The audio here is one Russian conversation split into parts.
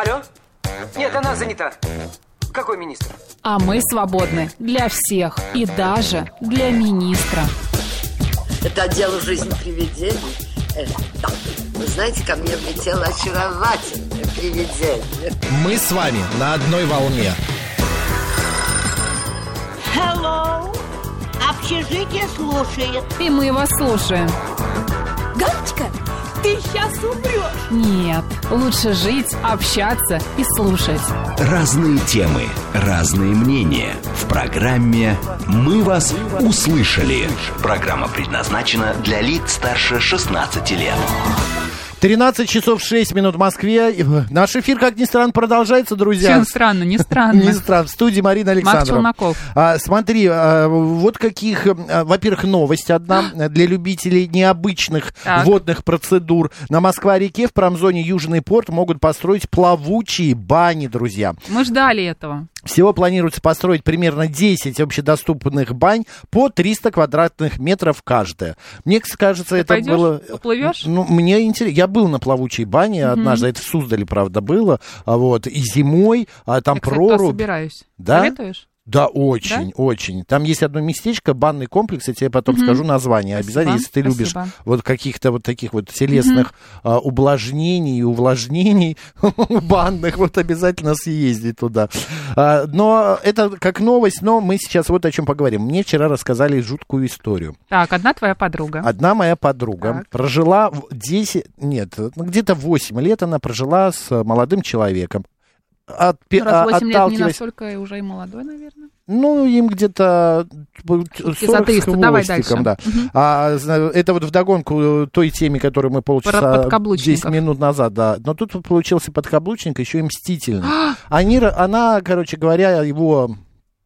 Алло? Нет, она занята. Какой министр? А мы свободны для всех и даже для министра. Это отдел «Жизнь привидений». Да. Вы знаете, ко мне влетело очаровательное привидение. Мы с вами на одной волне. Hello. Общежитие слушает. И мы вас слушаем. Галочка, ты сейчас умрешь. Нет, лучше жить, общаться и слушать. Разные темы, разные мнения. В программе «Мы вас услышали». Программа предназначена для лиц старше 16 лет. 13 часов 6 минут в Москве. Наш эфир, как ни странно, продолжается, друзья. Чем странно? Не странно. Не странно. В студии Марина Александрова. Марк Челноков. Смотри, вот каких, во-первых, новость одна для любителей необычных водных процедур. На Москва-реке в промзоне Южный порт могут построить плавучие бани, друзья. Мы ждали этого. Всего планируется построить примерно 10 общедоступных бань по 300 квадратных метров каждая. Мне кажется, ты это пойдешь? было... Поплывешь? Ну, мне интересно. Я был на плавучей бане однажды, это в Суздале, правда, было. Вот, и зимой, там я, кстати, прорубь. собираюсь. Да? Советуешь? Да, очень, очень. Там есть одно местечко, банный комплекс, я тебе потом скажу название. Спасибо. Обязательно, если ты любишь вот каких-то вот таких вот телесных увлажнений и увлажнений банных, вот обязательно съезди туда. Но это как новость, но мы сейчас вот о чем поговорим. Мне вчера рассказали жуткую историю. Так, одна твоя подруга. Одна моя подруга прожила 10, нет, где-то 8 лет она прожила с молодым человеком. Раз 8 лет не настолько уже и молодой, наверное. Ну, им где-то 40 с хвостиком, да. Это вот вдогонку той теме, которую мы полчаса, 10 минут назад, да. Но тут получился подкаблучник, еще и мстительный. Она, короче говоря, его...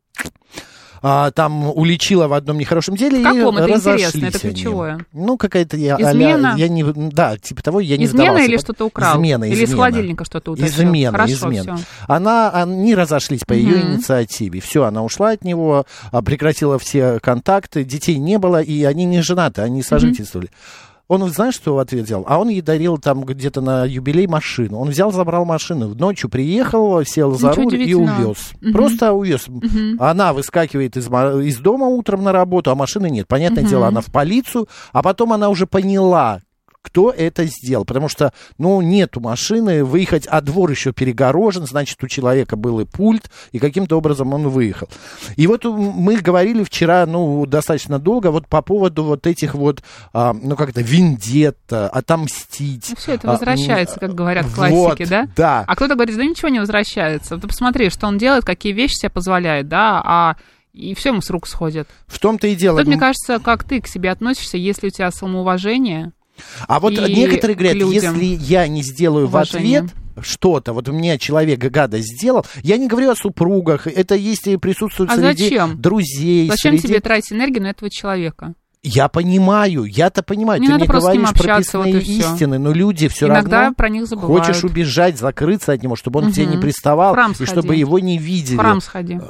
там уличила в одном нехорошем деле. В каком? И это разошлись интересно, это ключевое. Они. Ну, какая-то измена? Да, типа того, я не измена вдавался. Или что-то украл? Измена. Или из холодильника что-то утащил? Измена. Хорошо, все. Они разошлись по ее инициативе. Все, она ушла от него, прекратила все контакты, детей не было, и они не женаты, они сожительствовали. Он, знаешь, что в ответ взял? А он ей дарил там где-то на юбилей машину. Он взял, забрал машину, ночью приехал, сел за руль и увез. Просто увез. Она выскакивает из дома утром на работу, а машины нет. Понятное дело, она в полицию, а потом она уже поняла, кто это сделал, потому что, нету машины, выехать, а двор еще перегорожен, значит, у человека был и пульт, и каким-то образом он выехал. И вот мы говорили вчера, достаточно долго, вот по поводу вот этих вот, как-то вендетта, отомстить. Все это возвращается, как говорят классики, да? Да. А кто-то говорит, да ничего не возвращается. Ты посмотри, что он делает, какие вещи себе позволяет, да, и все ему с рук сходит. В том-то и дело. Тут, мне кажется, как ты к себе относишься, если у тебя самоуважение. А вот некоторые говорят, если я не сделаю уважение в ответ что-то, вот у меня человек гадость сделал, я не говорю о супругах, это есть и присутствует среди друзей. Зачем тебе тратить энергию на этого человека? Я понимаю, я-то понимаю. Не ты надо мне говоришь общаться, прописные истины, но люди все равно... Иногда про них забывают. Хочешь убежать, закрыться от него, чтобы он к тебе не приставал, и чтобы его не видели. В храм сходи.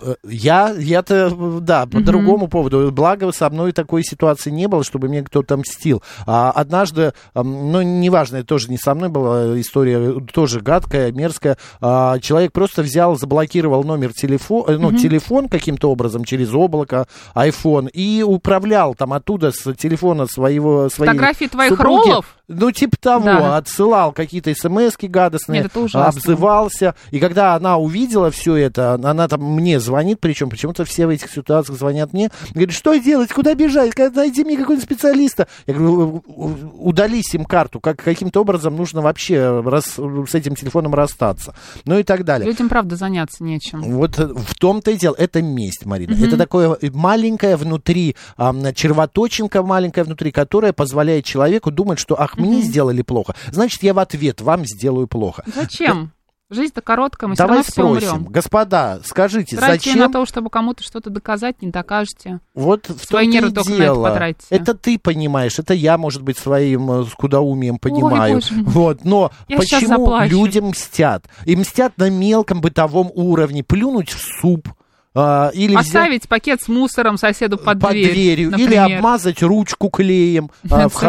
Я-то, да, по другому поводу. Благо, со мной такой ситуации не было, чтобы мне кто-то мстил. А однажды, неважно, это тоже не со мной была история, тоже гадкая, мерзкая. Человек просто взял, заблокировал номер телефона, телефон каким-то образом через облако, iPhone, и управлял там оттуда с телефона своей фотографии твоих супруги, роллов? Типа того, отсылал какие-то смс-ки гадостные. Нет, это ужасно. Обзывался. И когда она увидела все это, она там мне звонит, причем почему-то все в этих ситуациях звонят мне, говорит, что делать, куда бежать, найди мне какого-нибудь специалиста. Я говорю, удали сим-карту, каким-то образом нужно вообще с этим телефоном расстаться. И так далее. Людям, правда, заняться нечем. Вот в том-то и дело. Это месть, Марина. Это такое маленькое внутри, червоточинка маленькая внутри, которая позволяет человеку думать, что, мне сделали плохо, значит, я в ответ вам сделаю плохо. Зачем? Жизнь-то короткая, мы Давай все равно спросим, умрем. господа, скажите, Тратите зачем... на то, чтобы кому-то что-то доказать, не докажете. Вот в свои том-то нервы и только дело. на это потратите. Это ты понимаешь, это я, может быть, своим скудоумием понимаю. Ой, боже мой. Вот, но Я почему люди мстят? И мстят на мелком бытовом уровне. Плюнуть в суп. Или поставить пакет с мусором соседу под дверью, или обмазать ручку клеем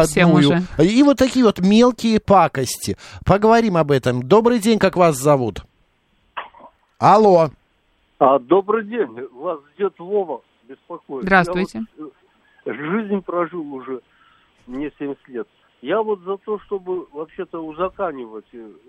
входную. И вот такие вот мелкие пакости. Поговорим об этом. Добрый день, как вас зовут? Алло. Добрый день. Вас дед Вова беспокоит. Здравствуйте. Я жизнь прожил уже, мне 70 лет. Я вот за то, чтобы вообще-то узаконивать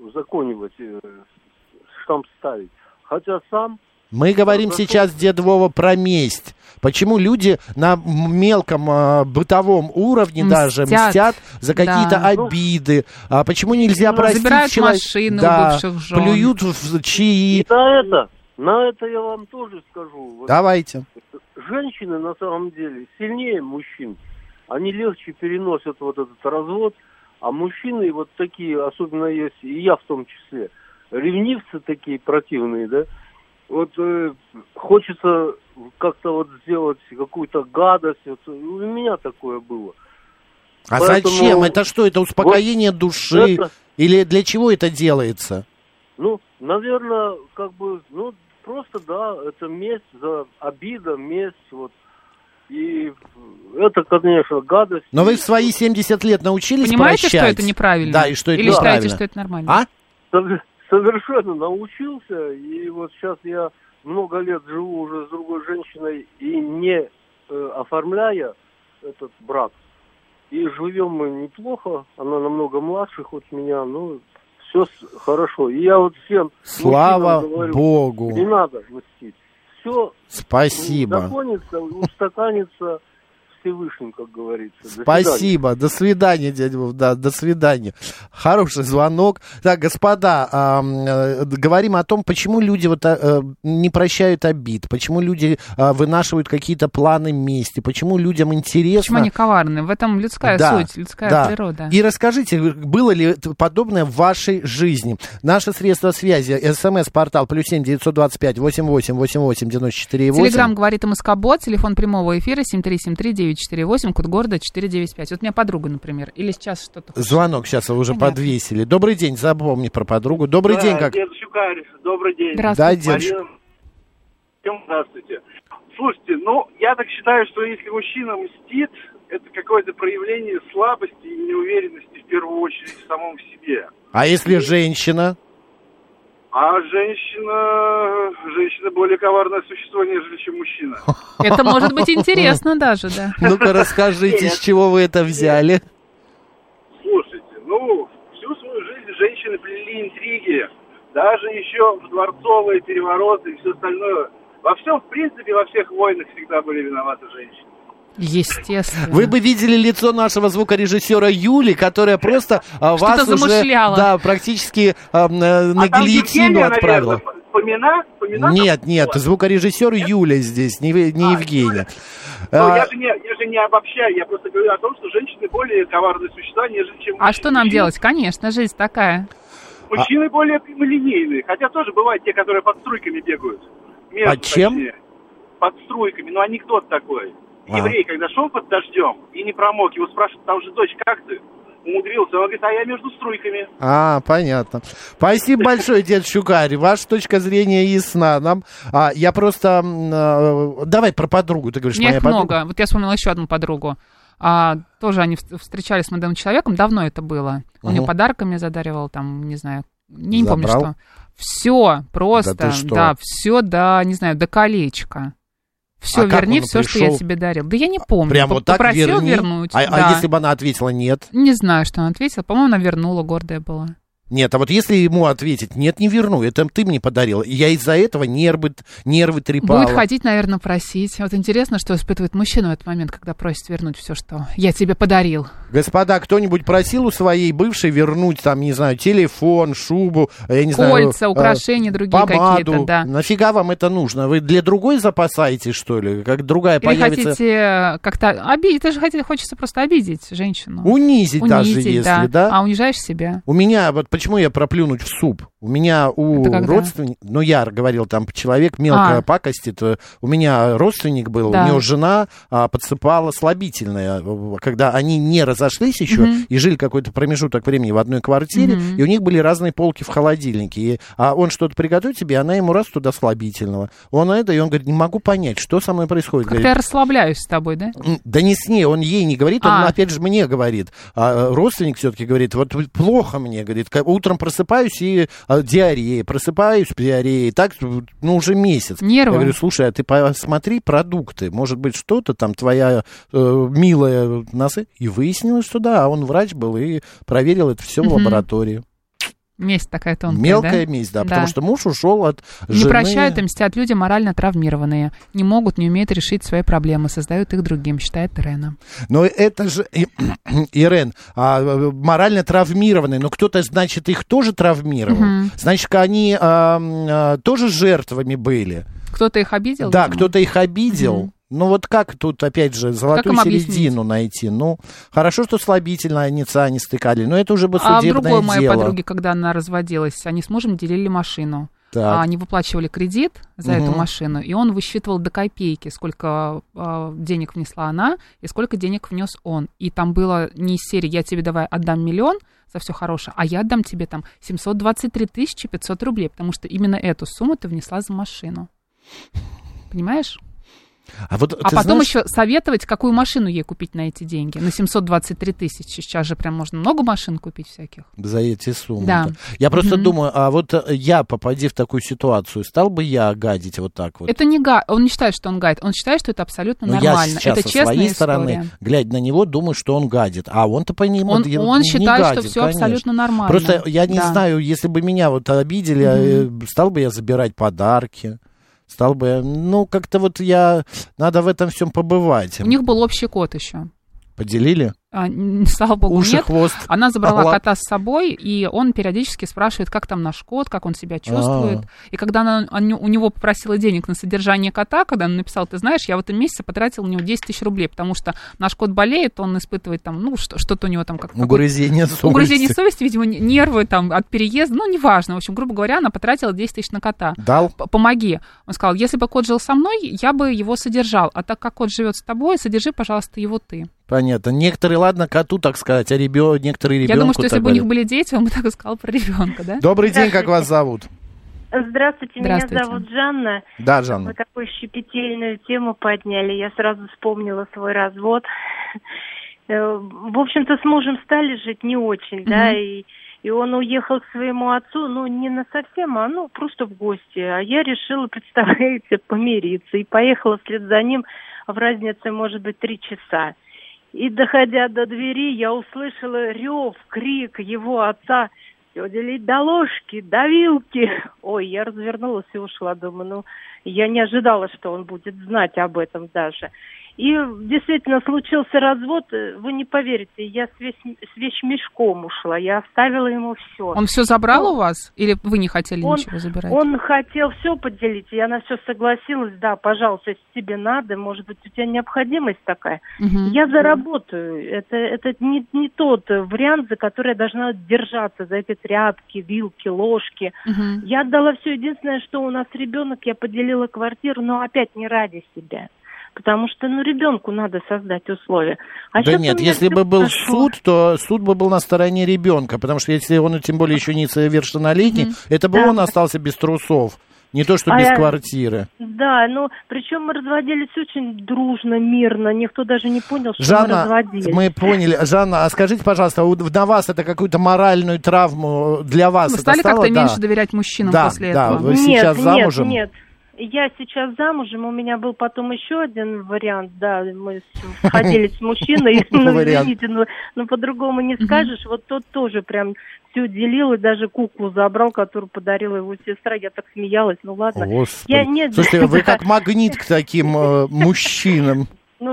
штамп ставить. Хотя сам... Мы говорим сейчас, дед Вова, про месть. Почему люди на мелком бытовом уровне даже мстят за какие-то обиды? Почему нельзя простить забирают человека? машины у бывших жен. Плюют в чаи. И на это я вам тоже скажу. Давайте. Женщины на самом деле сильнее мужчин. Они легче переносят вот этот развод, а мужчины вот такие, особенно есть, и я в том числе, ревнивцы такие противные, да, вот хочется как-то вот сделать какую-то гадость, вот, у меня такое было. А Поэтому зачем? Это что, это успокоение души? это... Или для чего это делается? Ну, наверное, как бы, ну, просто, да, это месть за обида, месть, вот. И это, конечно, гадость. Но вы в свои 70 лет научились Понимаете, прощать? что это неправильно? Да, и что это Или неправильно? считаете, что это нормально? Совершенно научился, и вот сейчас я много лет живу уже с другой женщиной и не оформляя этот брак. И живем мы неплохо, она намного младше хоть меня, но все хорошо. И я вот всем Слава говорю, Богу. не надо мстить. Все Спасибо. Устаканится Всевышним, как говорится. Спасибо. До свидания, дядя Вов. Да, до свидания. Хороший звонок. Так, господа, говорим о том, почему люди вот, не прощают обид, почему люди вынашивают какие-то планы мести, почему людям интересно... Почему они коварны? В этом людская суть, людская природа. И расскажите, было ли подобное в вашей жизни? Наши средства связи, СМС-портал +7 925 88 88 94 8. Телеграм говорит МСК-бот, телефон прямого эфира 7373948, код города 495. Вот у меня подруга, например, или сейчас что-то... Звонок сейчас уже подвесили. Добрый день, запомни про подругу. Добрый день, как... Дед Щукарь, добрый день. Здравствуйте. Да, дед. Здравствуйте. Слушайте, я так считаю, что если мужчина мстит, это какое-то проявление слабости и неуверенности в первую очередь в самом себе. А если женщина? А женщина более коварное существо, нежели чем мужчина. Это может быть интересно даже, да. Ну-ка расскажите, с чего вы это взяли? Слушайте, всю свою жизнь женщины плели интриги, даже еще в дворцовые перевороты и все остальное. Во всем, в принципе, во всех войнах всегда были виноваты женщины. Естественно. Вы бы видели лицо нашего звукорежиссера Юли, которая просто вас замышляла. уже практически на гильотину отправила. Помина? Нет, звукорежиссер Юля здесь, не Евгения. Я же не обобщаю, я просто говорю о том, что женщины более коварные существа, нежели чем мужчины. А что нам делать? Конечно, жизнь такая. Мужчины более прямолинейные, хотя тоже бывают те, которые под струйками бегают. Под чем? Точнее. Под струйками, анекдот такой. Еврей, когда шел под дождем и не промок, его спрашивают, там же дочь, как ты? Умудрился. Он говорит, я между струйками. Понятно. Спасибо большое, дед Щукарь. Ваша точка зрения ясна нам. Я просто... давай про подругу, ты говоришь, моя моя подруга. подруга. Вот я вспомнила еще одну подругу. Тоже они встречались с молодым человеком, давно это было. Он ее подарками задаривал, там, не знаю, не помню что. Все просто, все не знаю, до колечка. Все, верни все, что я тебе дарил. Да я не помню. Прям вот так попросил верни? вернуть. А если бы она ответила нет? Не знаю, что она ответила. По-моему, она вернула, гордая была. Нет, а вот если ему ответить, нет, не верну, это ты мне подарила. Я из-за этого нервы трепала. Будет ходить, наверное, просить. Вот интересно, что испытывает мужчина в этот момент, когда просит вернуть все, что я тебе подарил. Господа, кто-нибудь просил у своей бывшей вернуть, там, не знаю, телефон, шубу, я не знаю... Кольца, украшения другие какие-то, да. Нафига вам это нужно? Вы для другой запасаетесь, что ли? Как другая или появится... хотите как-то обидеть, это же хочется просто обидеть женщину. Унизить даже, если, да? А унижаешь себя. У меня, вот почему я проплюнуть в суп? У меня у родственников, я говорил, там человек мелко пакостит, у меня родственник был, у него жена подсыпала слабительное, когда они не разошлись еще и жили какой-то промежуток времени в одной квартире, и у них были разные полки в холодильнике, а он что-то приготовит себе, она ему раз туда слабительного. И он говорит, не могу понять, что со мной происходит. Как-то я расслабляюсь с тобой, да? Да не с ней, он ей не говорит, он опять же мне говорит. А родственник все-таки говорит, вот плохо мне, говорит, утром просыпаюсь и диарея, просыпаюсь диареей, так, уже месяц. Нервы. Я говорю, слушай, а ты посмотри продукты, может быть, что-то там твоя милая носы. И выяснилось, что да, он врач был и проверил это все в лаборатории. Месть такая тонкая, Мелкая да? месть, да, потому что муж ушел от жены. Не прощают и мстят люди морально травмированные. Не могут, не умеют решить свои проблемы, создают их другим, считает Ирена. Но это же, Ирен, морально травмированные, но кто-то, значит, их тоже травмировал. Значит, они тоже жертвами были. Кто-то их обидел? Да, видимо? Кто-то их обидел. Ну вот как тут, опять же, золотую середину найти? Ну, хорошо, что слабительные не стыкали, но это уже бы судебное дело. А другой моей подруге, когда она разводилась, они с мужем делили машину. Они выплачивали кредит за эту машину, и он высчитывал до копейки, сколько денег внесла она и сколько денег внес он. И там было не из серии «я тебе давай отдам 1 000 000 за все хорошее, а я отдам тебе там 723 500 рублей, потому что именно эту сумму ты внесла за машину». Понимаешь? А потом знаешь... еще советовать, какую машину ей купить на эти деньги. На 723 000. Сейчас же прям можно много машин купить всяких. За эти суммы. Да. Я просто думаю, а вот я, попадя в такую ситуацию, стал бы я гадить вот так вот? Это не он не считает, что он гадит. Он считает, что это абсолютно нормально. Я сейчас это со своей история. стороны, глядя на него, думаю, что он гадит. А он-то по нему он не считает, гадит, что все конечно. абсолютно нормально. Просто я не знаю, если бы меня вот обидели, стал бы я забирать подарки. Стал бы, как-то вот надо в этом всем побывать. У них был общий кот еще. Поделили? Слава богу, уши, нет. хвост. Она забрала кота с собой, и он периодически спрашивает, как там наш кот, как он себя чувствует. И когда она у него попросила денег на содержание кота, когда она написала, ты знаешь, я в этом месяце потратила на него 10 000 рублей, потому что наш кот болеет, он испытывает там, что-то у него там... Угрызение совести. Угрызение совести, видимо, нервы там от переезда, неважно. В общем, грубо говоря, она потратила 10 000 на кота. Дал? Помоги. Он сказал, если бы кот жил со мной, я бы его содержал, а так как кот живет с тобой, содержи, пожалуйста, его ты. Понятно. Некоторые, ладно, коту, так сказать, а некоторые ребенку. Я думаю, что если бы у них были дети, он бы так и сказал про ребенка, да? Добрый день, как вас зовут? Здравствуйте, меня зовут Жанна. Да, Жанна. Вы такую щепетильную тему подняли. Я сразу вспомнила свой развод. В общем-то, с мужем стали жить не очень, да, и он уехал к своему отцу, не насовсем, а просто в гости. А я решила, представляете, помириться. И поехала вслед за ним в разнице, может быть, 3 часа. И, доходя до двери, я услышала рев, крик его отца: «Все делить до ложки, до вилки». Ой, я развернулась и ушла. Думаю, я не ожидала, что он будет знать об этом даже. И действительно случился развод. Вы не поверите, я с вещмешком ушла. Я оставила ему все. Он все забрал у вас? Или вы не хотели ничего забирать? Он хотел все поделить. Я на все согласилась. Да, пожалуйста, если тебе надо, может быть, у тебя необходимость такая. Я заработаю. Это не тот вариант, за который я должна держаться, за эти тряпки, вилки, ложки. Я отдала все. Единственное, что у нас ребенок, я поделила квартиру, но опять не ради себя. Потому что, ребенку надо создать условия. Да нет, если бы был суд, то суд бы был на стороне ребенка, потому что если он, тем более, еще не совершеннолетний, это бы он остался без трусов, не то что без квартиры. Да, причем мы разводились очень дружно, мирно, никто даже не понял, что мы разводились. Мы поняли. Жанна, а скажите, пожалуйста, на вас это какую-то моральную травму для вас? Вы стали как-то меньше доверять мужчинам после этого? Да, вы сейчас замужем? Нет. Я сейчас замужем, у меня был потом еще один вариант, да, мы ходили с мужчиной, извините, но по-другому не скажешь, вот тот тоже прям все делил и даже куклу забрал, которую подарила его сестра, я так смеялась, ладно. Слушайте, вы как магнит к таким мужчинам.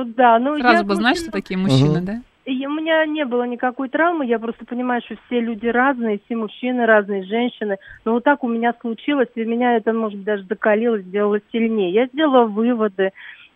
Сразу бы знать, что такие мужчины, да? И у меня не было никакой травмы, я просто понимаю, что все люди разные, все мужчины разные, женщины. Но вот так у меня случилось, и меня это, может быть, даже закалило, сделало сильнее. Я сделала выводы,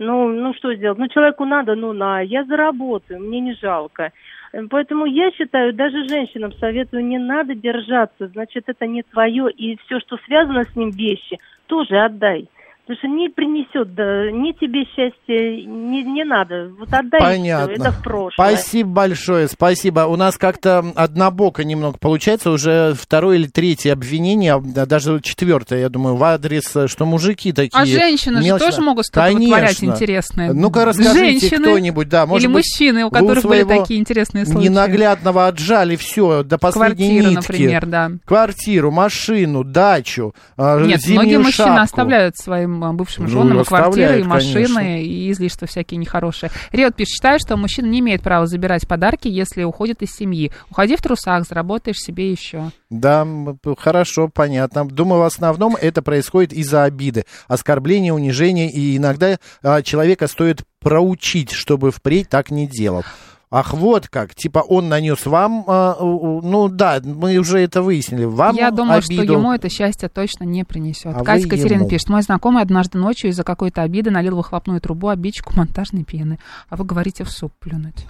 что сделать? Человеку надо, я заработаю, мне не жалко. Поэтому я считаю, даже женщинам советую, не надо держаться, значит, это не твое, и все, что связано с ним, вещи, тоже отдай. Потому что не принесет, да, ни тебе счастья, не надо. Вот отдай. Понятно. Все, это в прошлое. Спасибо большое, спасибо. У нас как-то однобоко немного получается, уже второе или третье обвинение, даже четвертое, я думаю, в адрес, что мужики такие... А женщины же тоже могут что-то вытворять интересное. Ну-ка расскажите женщины кто-нибудь, да, может или быть, мужчины, у которых были такие интересные случаи. Ненаглядного отжали все, до последней квартиру, нитки. Например, да. Квартиру, машину, дачу, Нет, многие шапку. Мужчины оставляют своим бывшим женам и квартиры, и машины, конечно. И излишества всякие нехорошие. Риот пишет, считаю, что мужчина не имеет права забирать подарки, если уходит из семьи. Уходи в трусах, заработаешь себе еще. Да, хорошо, понятно. Думаю, в основном это происходит из-за обиды, оскорбления, унижения, и иногда человека стоит проучить, чтобы впредь так не делал. Ах, вот как, типа он нанес вам, ну да, мы уже это выяснили, вам Я думаю, обиду. что ему это счастье точно не принесет. А Катя Катерина ему пишет, мой знакомый однажды ночью из-за какой-то обиды налил в выхлопную трубу обидчику монтажной пены, а вы говорите в суп плюнуть.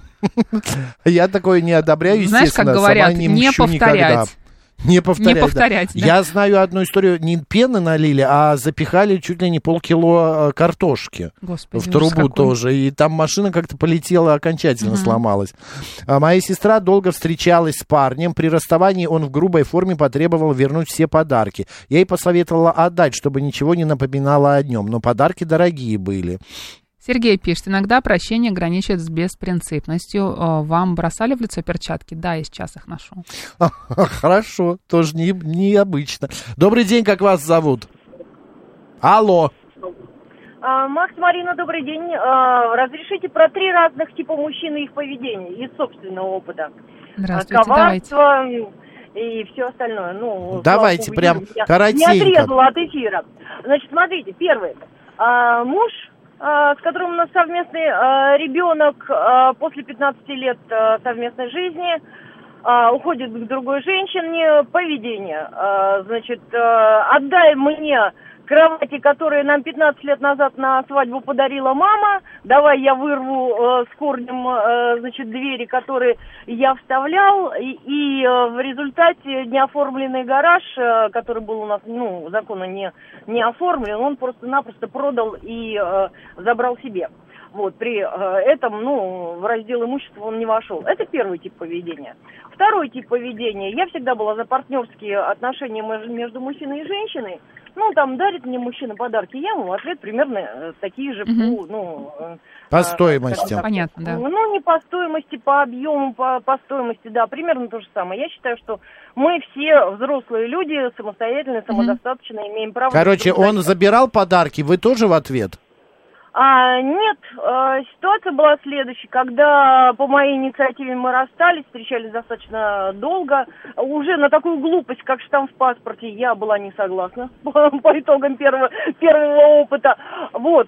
Я такое не одобряю, естественно. Знаешь, как говорят, не повторять. Никогда. Не повторять. Да. Я знаю одну историю, не пены налили, а запихали чуть ли не полкило картошки. Господи, в трубу тоже. И там машина как-то полетела, окончательно сломалась. Моя сестра долго встречалась с парнем. При расставании он в грубой форме потребовал вернуть все подарки. Я ей посоветовала отдать, чтобы ничего не напоминало о нем. Но подарки дорогие были. Сергей пишет, иногда прощение граничит с беспринципностью. Вам бросали в лицо перчатки? Да, я сейчас их ношу. Хорошо, тоже необычно. Добрый день, как вас зовут? Алло. Макс, Марина, добрый день. Разрешите про 3 разных типа мужчин и их поведения из собственного опыта. Здравствуйте, коварство и все остальное. Ну, давайте прям коротенько. Не отрезала от эфира. Значит, смотрите, первый. Муж, с которым у нас совместный ребенок после 15 лет совместной жизни, уходит к другой женщине, поведение. Значит, отдай мне кровати, которые нам 15 лет назад на свадьбу подарила мама, давай я вырву с корнем, значит, двери, которые я вставлял, и в результате неоформленный гараж, который был у нас, ну, законно не оформлен, он просто-напросто продал и забрал себе. Вот, при этом, ну, в раздел имущества он не вошел. Это первый тип поведения. Второй тип поведения. Я всегда была за партнерские отношения между мужчиной и женщиной. Ну, там, дарит мне мужчина подарки, я ему в ответ примерно такие же по стоимости. Понятно, да. Ну, не по стоимости, по объему, по стоимости, да, примерно то же самое. Я считаю, что мы все взрослые люди, самостоятельные, самодостаточные, имеем право... Короче, он забирал подарки, вы тоже в ответ? Нет, ситуация была следующей. Когда по моей инициативе мы расстались, встречались достаточно долго, уже на такую глупость, как штамп в паспорте, я была не согласна по итогам первого опыта. Вот.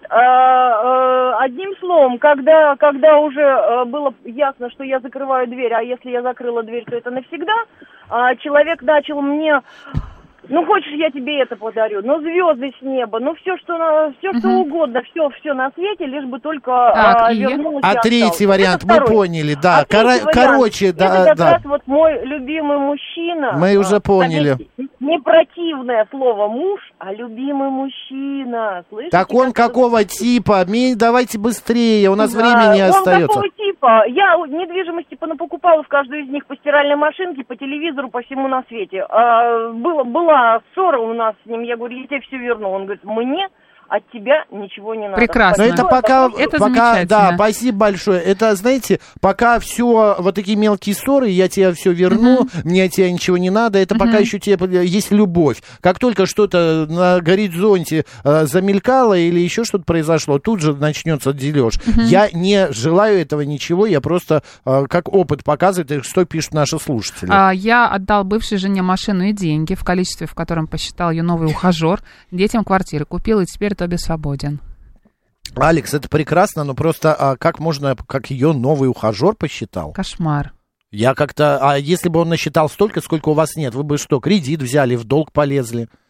Одним словом, когда уже было ясно, что я закрываю дверь, а если я закрыла дверь, то это навсегда, человек начал мне... Ну, хочешь, я тебе это подарю, ну, звезды с неба, ну, все, что угодно, все на свете, лишь бы только вернулась. А третий вариант, мы поняли, да. Короче, да. Это как раз вот мой любимый мужчина. Мы уже поняли. Не противное слово муж, а любимый мужчина. Слышите? Так он какого типа? Давайте быстрее, у нас времени не остается. Он какого типа? Я недвижимости понапокупала в каждую из них по стиральной машинке, по телевизору, по всему на свете. Была ссора у нас с ним, я говорю, я тебе все верну. Он говорит, мне от тебя ничего не надо. Прекрасно. Но это пока замечательно. Да, спасибо большое. Это, знаете, пока все, вот такие мелкие ссоры, я тебе все верну, мне от тебя ничего не надо, это пока еще тебе есть любовь. Как только что-то на горизонте замелькало или еще что-то произошло, тут же начнется дележ. Я не желаю этого ничего, я просто, как опыт показывает, что пишут наши слушатели. Я отдал бывшей жене машину и деньги в количестве, в котором посчитал ее новый ухажер, детям квартиры купил, и теперь Тоби свободен. Алекс, это прекрасно, но просто как можно, как ее новый ухажер посчитал? Кошмар. Я как-то... А если бы он насчитал столько, сколько у вас нет, вы бы что, кредит взяли, в долг полезли?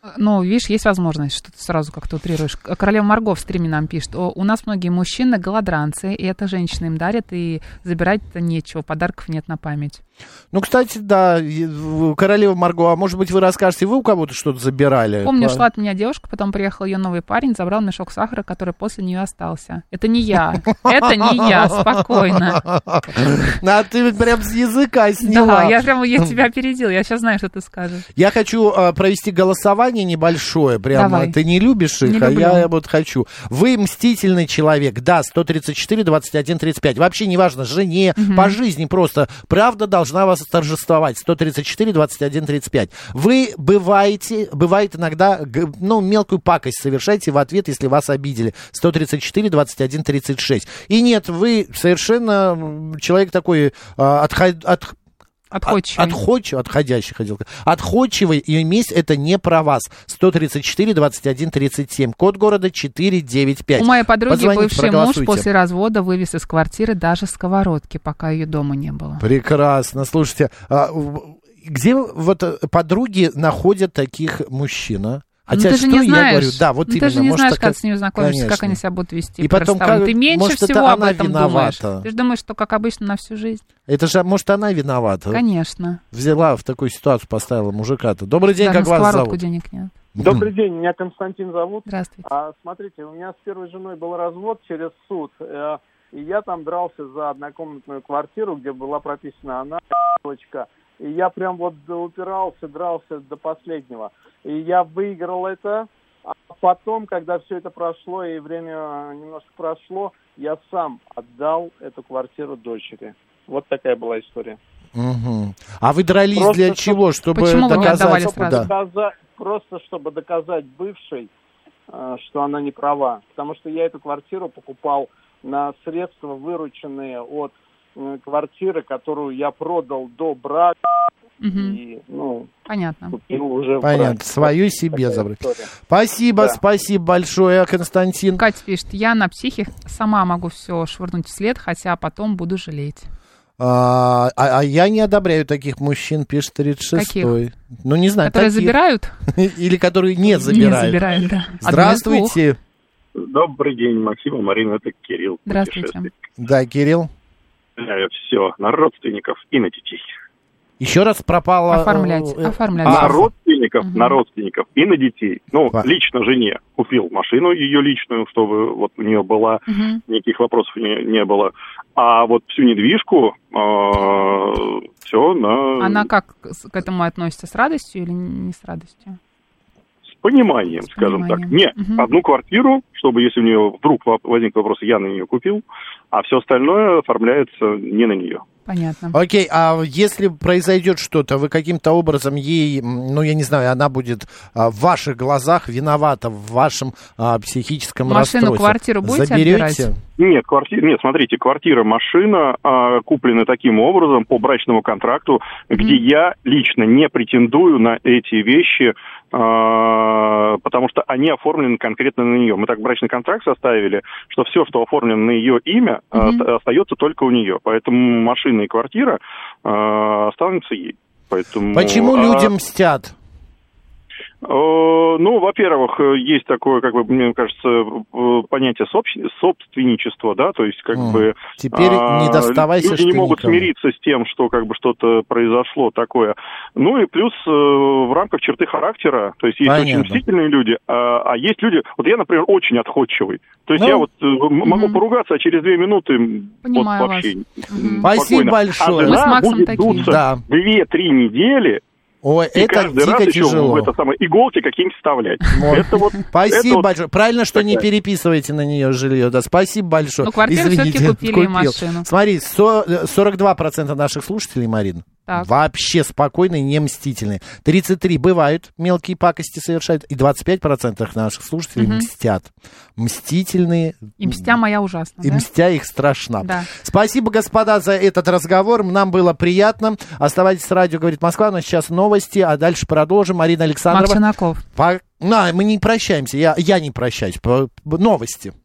Ну, видишь, есть возможность, что ты сразу как-то утрируешь. Королева Марго в стриме нам пишет: у нас многие мужчины голодранцы, и это женщины им дарят, и забирать-то нечего, подарков нет на память. Ну, кстати, да, королева Марго, а может быть, вы расскажете, вы у кого-то что-то забирали? Помню, шла от меня девушка, потом приехал ее новый парень, забрал мешок сахара, который после нее остался. Это не я, спокойно. А ты прям с языка сняла. Да, я тебя опередил, я сейчас знаю, что ты скажешь. Я хочу провести голосование небольшое, прям. Давай. Ты не любишь их, Не люблю. Я вот хочу. Вы мстительный человек, да, 134-21-35. Вообще неважно, жене, по жизни просто. Правда должна вас торжествовать. 134-21-35. Вы бывает иногда, мелкую пакость совершаете в ответ, если вас обидели. 134-21-36. И нет, вы совершенно человек такой отходчивый, и месть это не про вас. 134-21-37. Код города 495. У моей подруги Позвоните, бывший муж после развода вывез из квартиры даже сковородки, пока ее дома не было. Прекрасно. Слушайте, где вот подруги находят таких мужчин, а? Хотя, ты же не знаешь, я говорю, да, вот именно. Ты же не может, знаешь, когда с ними знакомишься, как они себя будут вести. И потом, ты меньше может, всего об этом виновата. думаешь. Ты же думаешь, что как обычно на всю жизнь. Это же, может, она виновата. Конечно. Взяла в такую ситуацию, поставила мужика-то. Добрый день, да, как вас зовут? Денег нет. Добрый день, меня Константин зовут. Здравствуйте. Смотрите, у меня с первой женой был развод через суд, и я там дрался за однокомнатную квартиру, где была прописана она, дочка. И я прям вот упирался, дрался до последнего. И я выиграл это, а потом, когда все это прошло и время немножко прошло, я сам отдал эту квартиру дочери. Вот такая была история. Угу. А вы дрались просто для чего? Чтобы доказать, просто чтобы доказать бывшей, что она не права. Потому что я эту квартиру покупал на средства, вырученные от квартиры, которую я продал до брака. И, понятно. Уже понятно. Свою себе забрать. Спасибо, спасибо большое, Константин. Катя пишет: я на психе сама могу все швырнуть вслед, хотя потом буду жалеть. А я не одобряю таких мужчин, пишет 36-й. Каких? Ну, не знаю. Которые забирают? Или которые не забирают. Не забирают, да. Здравствуйте. Добрый день, Максим и Марина, это Кирилл. Здравствуйте. Да, Кирилл. Все, на родственников и на детей. Еще раз пропало... Оформлять. На родственников и на детей. Лично жене купил машину ее личную, чтобы вот у нее была, никаких вопросов не было. А вот всю недвижку, все на... Она как к этому относится? С радостью или не с радостью? С пониманием, скажем так. Не, одну квартиру, чтобы если у нее вдруг возник вопрос, я на нее купил, а все остальное оформляется не на нее. Понятно. Окей, а если произойдет что-то, вы каким-то образом ей, я не знаю, она будет в ваших глазах виновата в вашем психическом расстройстве. Машину, квартиру будете заберете? Отбирать? Нет, смотрите, квартира, машина куплены таким образом по брачному контракту, где я лично не претендую на эти вещи, потому что они оформлены конкретно на нее. Мы так брачный контракт составили, что все, что оформлено на ее имя, остается только у нее. Поэтому машина и квартира останутся ей. Поэтому, почему люди мстят? Во-первых, есть такое, мне кажется, понятие собственничества, да, то есть теперь не доставайся, люди не могут смириться с тем, что что-то произошло такое. Ну и плюс в рамках черты характера, то есть есть очень мстительные люди, а есть люди, вот я, например, очень отходчивый, то есть я могу поругаться, а через 2 минуты вообще спасибо большое. А жена будет дуться 2-3 недели. Ой, и это дико тяжело. Иголки какие-нибудь вставлять. Спасибо большое. Правильно, что не переписываете на нее жилье. Да, спасибо большое. Квартиру все-таки купили и машину. Смотри, 42% наших слушателей, Марин, вообще спокойные, не мстительные. 33% бывают, мелкие пакости совершают. И 25% наших слушателей мстят. Мстительные. И мстя моя ужасна. И мстя их страшна. Да. Спасибо, господа, за этот разговор. Нам было приятно. Оставайтесь с радио «Говорит Москва». Но сейчас новости, а дальше продолжим. Марина Александрова. Макс Шинаков. Мы не прощаемся. Я не прощаюсь. Новости.